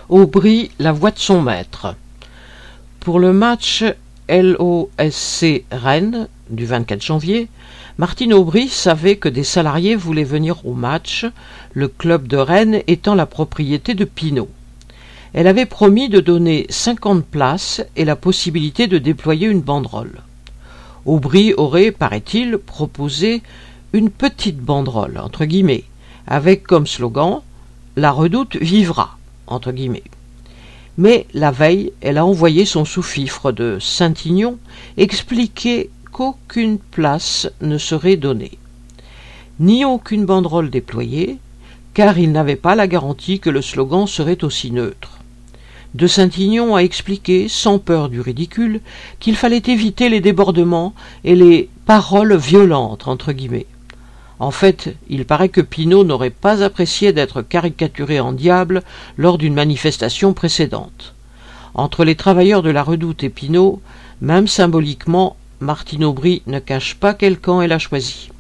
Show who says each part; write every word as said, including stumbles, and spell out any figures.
Speaker 1: Aubry, la voix de son maître. Pour le match L O S C Rennes du vingt-quatre janvier, Martine Aubry savait que des salariés voulaient venir au match, le club de Rennes étant la propriété de Pinault. Elle avait promis de donner cinquante places et la possibilité de déployer une banderole. Aubry aurait, paraît-il, proposé une petite banderole, entre guillemets, avec comme slogan « La Redoute vivra », entre guillemets. Mais la veille, elle a envoyé son sous-fifre de Saint-Ignon expliquer qu'aucune place ne serait donnée, ni aucune banderole déployée, car il n'avait pas la garantie que le slogan serait aussi neutre. De Saint-Ignon a expliqué, sans peur du ridicule, qu'il fallait éviter les débordements et les « paroles violentes » entre guillemets. En fait, il paraît que Pinault n'aurait pas apprécié d'être caricaturé en diable lors d'une manifestation précédente. Entre les travailleurs de la Redoute et Pinault, même symboliquement, Martine Aubry ne cache pas quel camp elle a choisi.